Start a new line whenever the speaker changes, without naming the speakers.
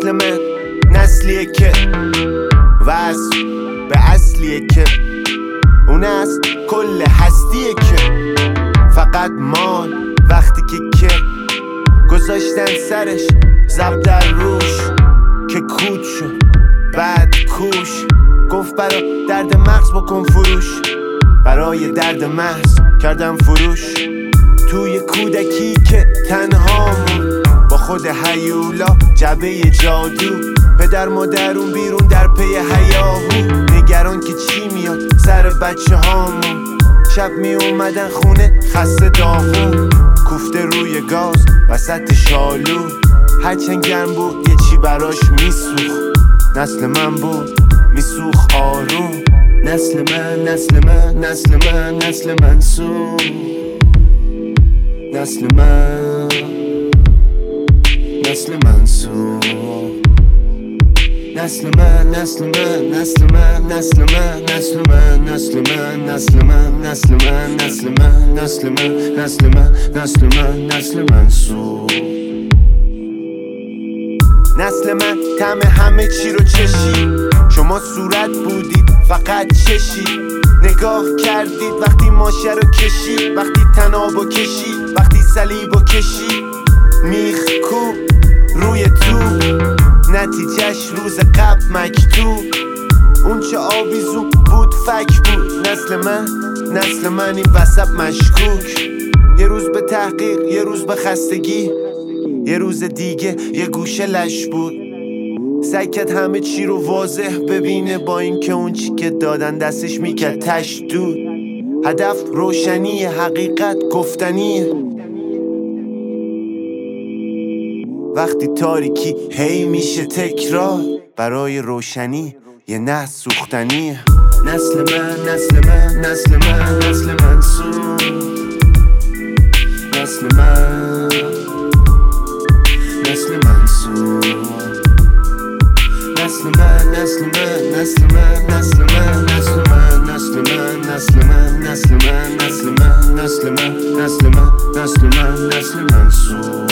نسل من نسلیه که وصل به اصلیه که اون است کل هستیه که فقط مال وقتی که گذاشتن سرش زب در روش که کود شد بعد کوش گفت برا درد مغز بکن فروش برای درد محض کردم فروش توی کودکی که تنها با خود هیولا جبه جادو پدر مادرون بیرون در پی هیاهو نگران که چی میاد سر بچه هامون شب می اومدن خونه خسته داغون کوفته روی گاز وسط شالو هرچند گرم بود یه چی براش میسوخ نسل من بود میسوخ آروم نسل من نسل من نسل من نسل منصور نسل من نسل منصور نسل من نسل من نسل من نسل من نسل من نسل من نسل من نسل من نسل من نسل من نسل من نسل من نسل منصور نسل من طعم همه چی رو چشید شما صورت بودید فقط چشید نگاه کردید وقتی ماشه رو کشید وقتی تنابو کشید وقتی صلیبو کشید میخ کو روی تو نتیجهش روز قبل مکتوب اون چه آویزون بود فک بود نسل من این وسط مشکوک یه روز به تحقیق یه روز به خستگی یه روز دیگه یه گوشه لش بود سعی کرد همه چی رو واضح ببینه با این که اون چی که دادن دستش میکرد تشدود هدف روشنی حقیقت گفتنیه وقتی تاریکی هی میشه تکرار برای روشنی یه نه سوختنیه نسل من نسل من نسل من نسل منصور نسل من نسل منصور نسل من نسل من نسل من نسل من نسل من نسل من نسل من نسل من نسل من نسل من نسل من نسل من نسل منصور